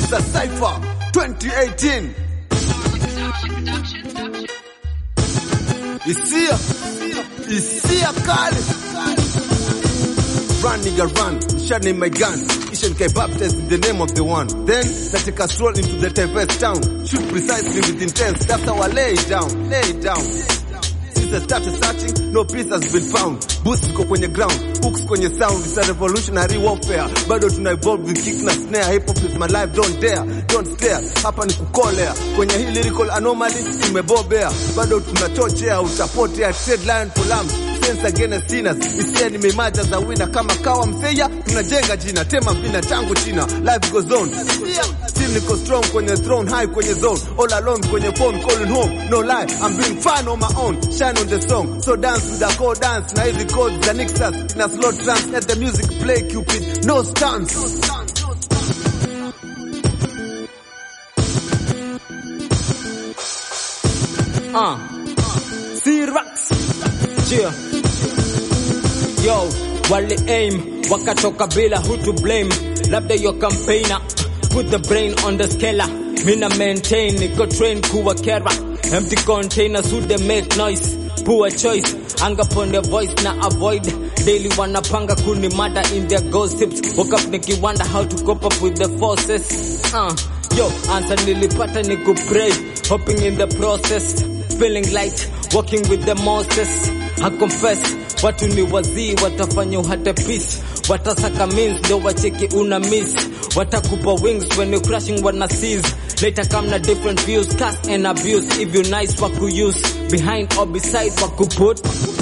Mr. Cypher 2018. Isia kali. Run nigga run, shot in my gun. Ishan K baptized in the name of the one. Then I take a stroll into the diverse town. Shoot precisely with intent, that's how I lay it down. Since I started searching, no peace has been found. Boots go kwenye ground, hooks kwenye sound. It's a revolutionary warfare. Bado tuna evolve with kick na snare. Hip hop is my life, don't dare, don't stare. Hapa ni kukolea, kwenye hii lyrical anomaly imebobea. Bado tunachochea, utapotea, trade line for lambs. Against sinners, isia nimeimaja za winner kama kawa mseya, tunajenga jina, tema vina tangu china, life goes on, still niko strong kwenye throne, high kwenye zone, all alone kwenye phone, calling home, no lie, I'm being fine on my own, shine on the song, so dance with the chord dance, na hizi chords za Nixas, in a slow trance, let the music play Cupid, no stance. C-Rax, yeah. Yo, wale aim, wakatoka bila who to blame. Labda your campaigner, put the brain on the scaler. Mina maintain, niko train kuwa kera. Empty containers who they make noise. Poor choice, hang up on their voice na avoid. Daily wanapanga kuni mada in their gossips. Woke up niki wonder how to cope up with the forces. Yo, answer nilipata niku pray. Hoping in the process. Feeling like walking with the Moses. I confess, watu ni wazii, watafanya uhate peace. Watasaka means, do wacheki una miss. Watakupa wings when you crashing wanna seize. Later come na different views, cast and abuse. If you nice, waku use. Behind or beside, waku put.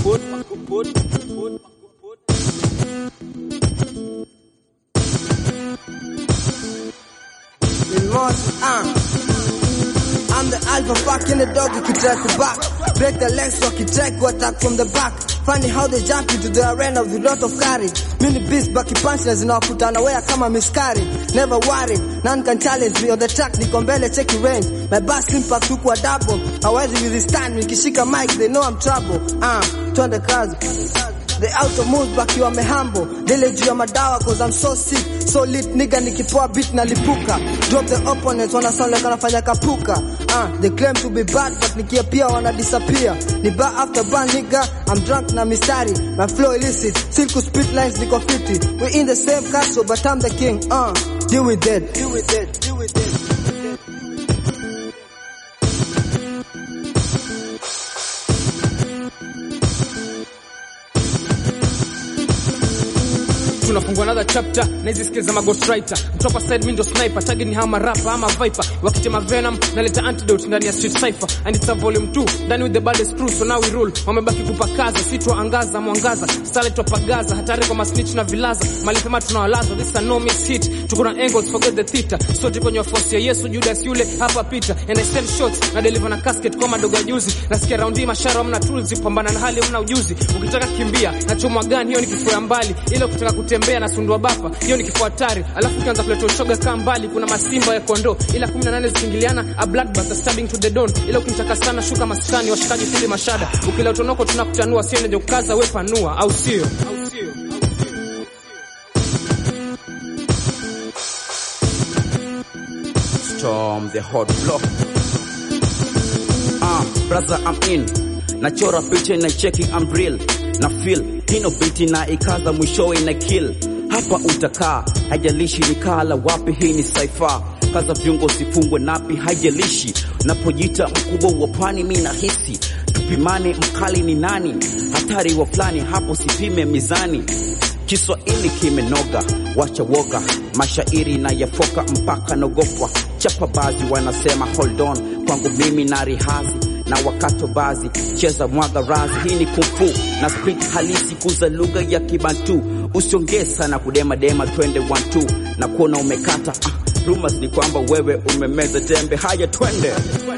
I'm the alpha back in the dog, you can try to back. Break the legs so I can try to attack from the back. Funny how they jump into the arena with a lot of courage. Mini beast baki punchlines na wakutana wea kama miscarriage. Never worried, none can challenge me on the track, niko mbele check range. My bass impact huku a double. Hawezi withstand, nikishika mic they know I'm trouble. Twende kazi. The outer moves baki wame humble. Dele juu ya madawa cause I'm so sick. So lit nigga nikipoa beat na lipuka. Drop the opponents wana sound like wanafanya kapuka. They claim to be bad but nikiapia wana disappear. Ni bar after bar nigga, I'm drunk na mistari. My flow illicit, still could spit lines niko fiti. We in the same castle but I'm the king. Deal with that. Tunafungua another chapter, na hizi skills za ghostwriter. Mtopa side window sniper, tagi ni hama rapper ama viper. Wakitema venom, naleta antidote ndani ya street cypher. And it's a volume 2, done with the baddest crew, so now we rule. Wamebaki kupakaza, sitwa angaza, mwangaza. Starlet wapagaza, hatari kwa masnitch na vilaza. Malipema tunawalaza, this is a no mix hit. Tukuna angles, forget the theater. So jiko kwenye force ya Yesu, Judas yule, hapa Peter. And I send shots, na deliver na casket kwa madogo ya juzi. Nasikia raundi mashara mna tools, pambana na hali mna ujuzi. Ukitaka kimbia, na chomwa gani, hiyo ni kifua mbali. Ile ukitaka kutembea na sundua bapa, hiyo ni kifua hatari. Alafu ukianza kuleta ushoga kama mbali, kuna masimba ya kondo. Ila 18 zikingiliana, a bloodbath stabbing to the dawn. Ila ukimtaka sana shuka maskani, washikaji kule mashada. Ukila utonoko tunakutanua, sio ndio kukaza wewe panua, au sio? Storm the hot block. Brother I'm in. Nachora picha na checking I'm real. Na feel hino biti na ikaza mwishowe na kill. Hapa utakaa, hajalishi nikala wapi, hii ni Cypher. Kaza viungo sifungwe napi, hajalishi. Napojita mkubwa wa pwani mimi nahisi. Tupimane mkali ni nani, hatari wa fulani hapo sipime mizani. Kiswahili kimenoga, wacha woga, mashairi na yafoka mpaka nogopwa. Chapa bazi wanasema hold on, kwangu mimi na rihazi. Na wakato bazi, cheza mwaga razi. Hii ni kufu, na speak halisi kuza lugha ya Kibantu. Usiongeza na kudema dema, twende 1-2. Na kuona umekata, rumors ni kwamba wewe umemeza tembe. Haya twende.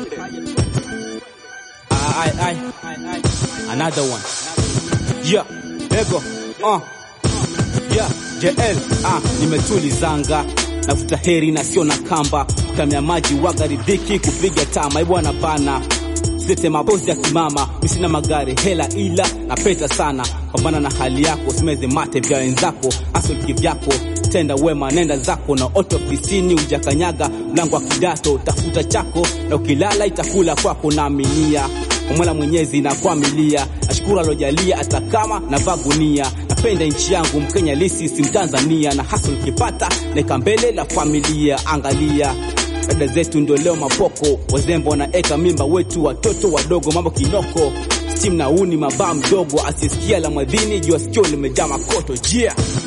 Another one. Yeah, lego. Yeah, JL. Nimetulizanga. Nafuta heri na sio na kamba. Kamya maji waga ridhiki kupiga tama. Ibwana bana. Sete mapozi ya kimama, misina magari hela ila napeta sana. Pambana na hali yako, simeze mate vya wenzako, asol kivyako. tenda wema, nenda zako na oto ofisini, ujakanyaga mlango wa kidato, tafuta chako na ukilala itakula kwako. Naaminia Mola Mwenyezi na kuamilia, ashukuru alojalia hata kama na vagunia. Napenda nchi yangu, Mkenya lisi si Mtanzania, na hasa nikipata neka mbele la familia. Angalia dada zetu ndio leo mapoko, wazembo wanaeka mimba wetu watoto wadogo, mambo kinoko steam na uni mabaa mdogo, asisikia la mwadhini jua sikio limejaa makoto. Yeah.